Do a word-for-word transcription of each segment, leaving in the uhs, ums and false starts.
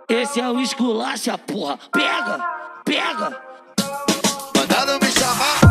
Esse é o esculacha, porra. Pega, pega. Mandaram me chamar.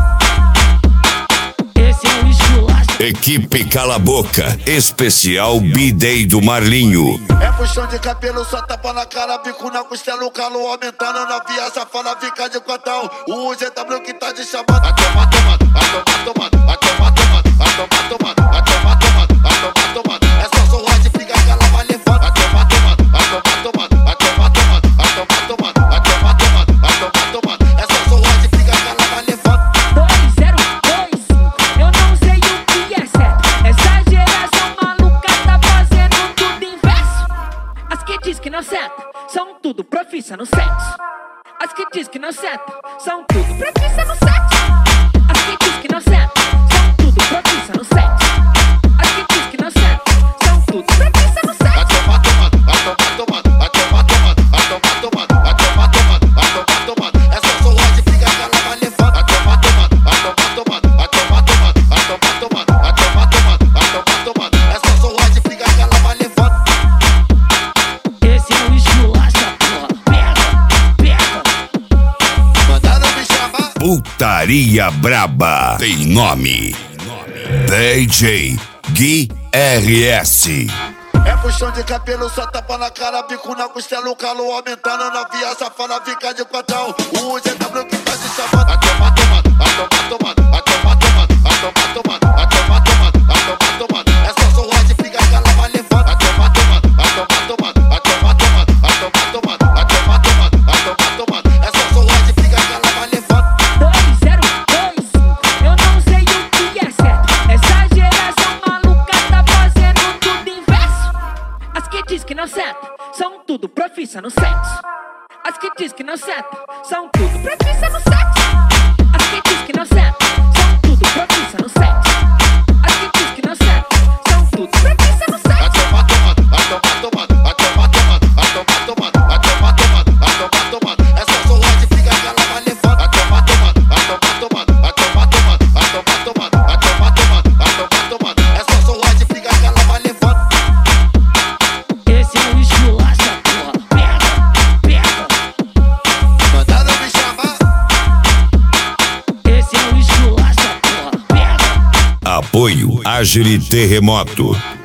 Esse é o esculacha. Equipe Cala a Boca, especial B-Day do Marlinho. É puxão de cabelo, só tapa na cara, bico na costela, o calo aumentando na via, safada fica de quatão. O Z W que tá de chamando. A toma, tomando, a toma, tomando, a toma, tomando, a toma, tomando, a toma, tomando, a toma, tomando. É só sorrar de briga que ela vai levando. A toma, tomando, a toma, tomando, a toma, tomando, a toma, tomando, a toma, tomando, a toma, tomando. É só sorrar de briga que ela vai levando. dois zero dois cinco, eu não sei o que é certo. Essa geração maluca tá fazendo tudo inverso. As que diz que não senta, são tudo profissa no sexo. As que diz que não senta, são tudo profissa no sexo. As que diz que não senta, são tudo profissa no sexo. As que diz que não senta, são tudo profissa no sexo. A toma, tomando, a toma, tomando, a toma, tomando, a toma, tomando, a toma, tomando, a toma, tomando. É só sorrar de briga que ela vai levando. A toma, tomando, a toma, tomando, a toma, tomando, a toma, tomando, a toma, tomando, a toma, tomando. É só sorrar de briga que ela vai levando. Esse é o esculacha, porra. Pega, pega. Mandaram me chamar. Putaria Braba tem nome: D J Gui R S. É puxão de cabelo, só tapa na cara, bico na costela, o calo aumentando na via, safada fica de quatão. O Z W que tá te chamando. A toma, tomando, a toma, tomando, a toma, tomando, a toma, tomando, a toma, tomando, a toma, tomando. É só sorrar de briga que ela vai levando. A toma, tomando, a toma, tomando, a toma, tomando, a toma, tomando, a toma, tomando, a toma, tomando. É só sorrar de briga que ela vai levando. dois zero dois cinco, eu não sei o que é certo. Essa geração maluca tá fazendo tudo inverso. As que diz que não senta, são tudo profissa no sexo. As que diz que não senta, são tudo profissa no sexo. As que diz que não senta, são tudo profissa no sexo. As que diz que não senta, são tudo profissa no A sexo. toma, tomando, a toma, tomando, a toma, tomando, a toma, tomando, a toma, tomando, a toma, tomando. É só sorrar de briga que ela vai levando. A toma, tomando, a toma, tomando, a toma, tomando, a toma, tomando, a toma, tomando, a toma, tomando. É só sorrar de briga que ela vai levando. Esse é o esculacha, porra. Pega, pega. Mandaram me chamar. Esse é o esculacha, porra. Pega. Apoio Agile Terremoto.